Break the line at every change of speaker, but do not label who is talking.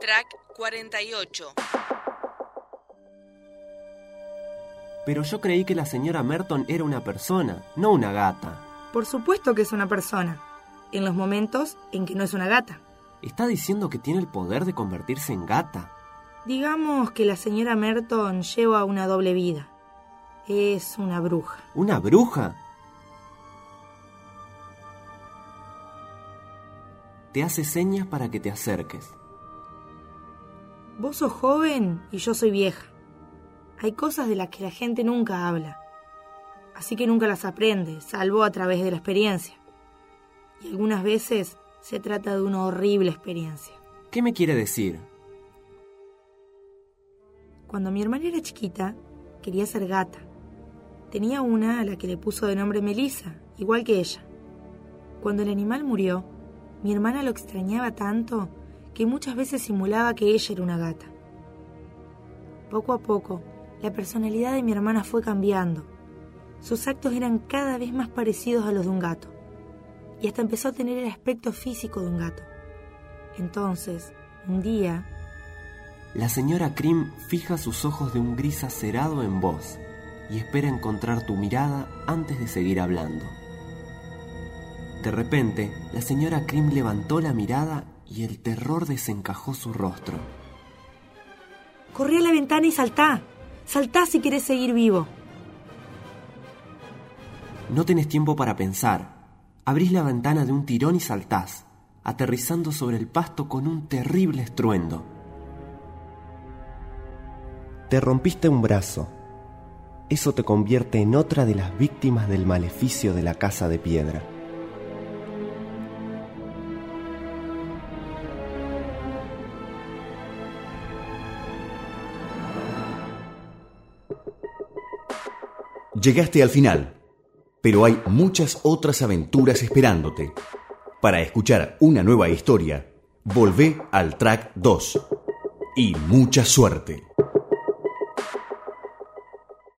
Track 48.
Pero yo creí que la señora Merton era una persona, no una gata.
Por supuesto que es una persona, en los momentos en que no es una gata.
¿Está diciendo que tiene el poder de convertirse en gata?
Digamos que la señora Merton lleva una doble vida. Es una bruja.
¿Una bruja? Te hace señas para que te acerques.
Vos sos joven y yo soy vieja. Hay cosas de las que la gente nunca habla, así que nunca las aprende, salvo a través de la experiencia. Y algunas veces se trata de una horrible experiencia.
¿Qué me quiere decir?
Cuando mi hermana era chiquita, quería ser gata. Tenía una a la que le puso de nombre Melissa, igual que ella. Cuando el animal murió, mi hermana lo extrañaba tanto que muchas veces simulaba que ella era una gata. Poco a poco, la personalidad de mi hermana fue cambiando. Sus actos eran cada vez más parecidos a los de un gato, y hasta empezó a tener el aspecto físico de un gato. Entonces, un día...
La señora Cream fija sus ojos de un gris acerado en vos y espera encontrar tu mirada antes de seguir hablando. De repente, la señora Cream levantó la mirada y el terror desencajó su rostro.
¡Corrí a la ventana y saltá! ¡Saltá si querés seguir vivo!
No tenés tiempo para pensar. Abrís la ventana de un tirón y saltás, aterrizando sobre el pasto con un terrible estruendo. Te rompiste un brazo. Eso te convierte en otra de las víctimas del maleficio de la casa de piedra.
Llegaste al final, pero hay muchas otras aventuras esperándote. Para escuchar una nueva historia, volvé al track 2. Y mucha suerte.